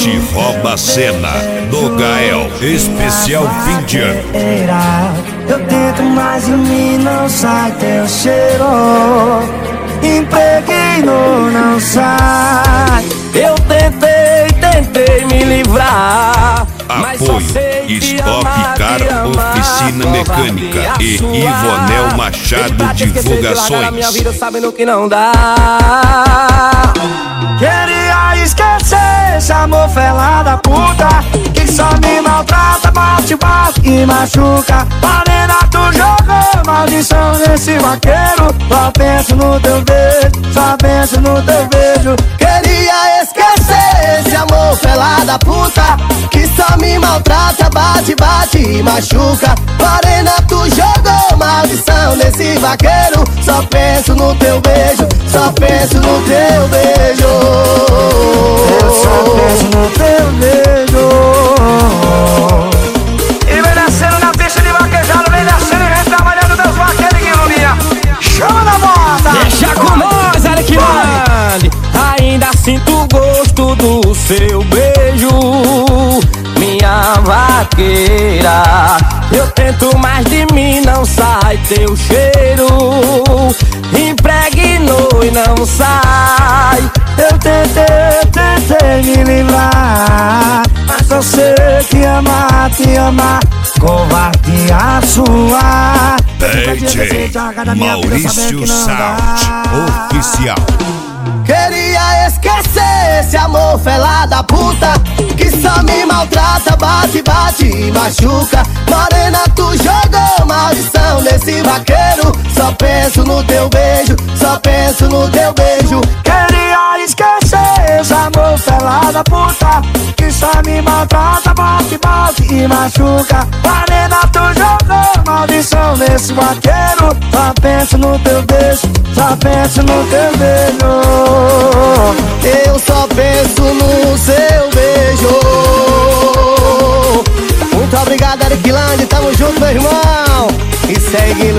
Te rouba a cena do Gael, especial fim de ano. Eu tento, mas em mim não sai teu cheiro. Impregno, não sai. Eu tentei me livrar. Apoio Stop Car Oficina Mecânica e Ivonel Machado Divulgações. Minha vida sabendo que não dá. Queria esquecer esse amor fela da puta que só me maltrata, bate e machuca. Morena, tu jogou maldição nesse vaqueiro. Só penso no teu beijo, só penso no teu beijo. Queria esquecer esse amor fela da puta que só me maltrata, bate e machuca. Morena, tu jogou maldição nesse vaqueiro. Só penso no teu beijo, só penso no teu beijo. Eu só penso no teu beijo. E vem descendo na pista de vaquejado, vem descendo e vem trabalhando Deus vaqueiro que ilumina. Chama na bota! Deixa com nós, Eric Land. Ainda sinto o gosto do seu beijo, minha vaqueira. Eu tento, mas de mim não sai teu cheiro. Impregnou e não sai. Eu tentei me livrar, mas eu sei que amar, te amar, covarde a sua. DJ Maurício Sound Oficial. Queria esquecer esse amor fela da puta que só me maltrata, bate e machuca. Morena, tu jogou maldição nesse vaqueiro. Só penso no teu beijo, só penso no teu beijo. Queria esquecer esse amor fela da puta que só me maltrata, bate e machuca. Morena, tu jogou maldição nesse vaqueiro. Só penso no teu beijo, só penso no teu beijo. Eu só penso no seu beijo. Muito obrigado, Eric Land, tamo junto, meu irmão. E segue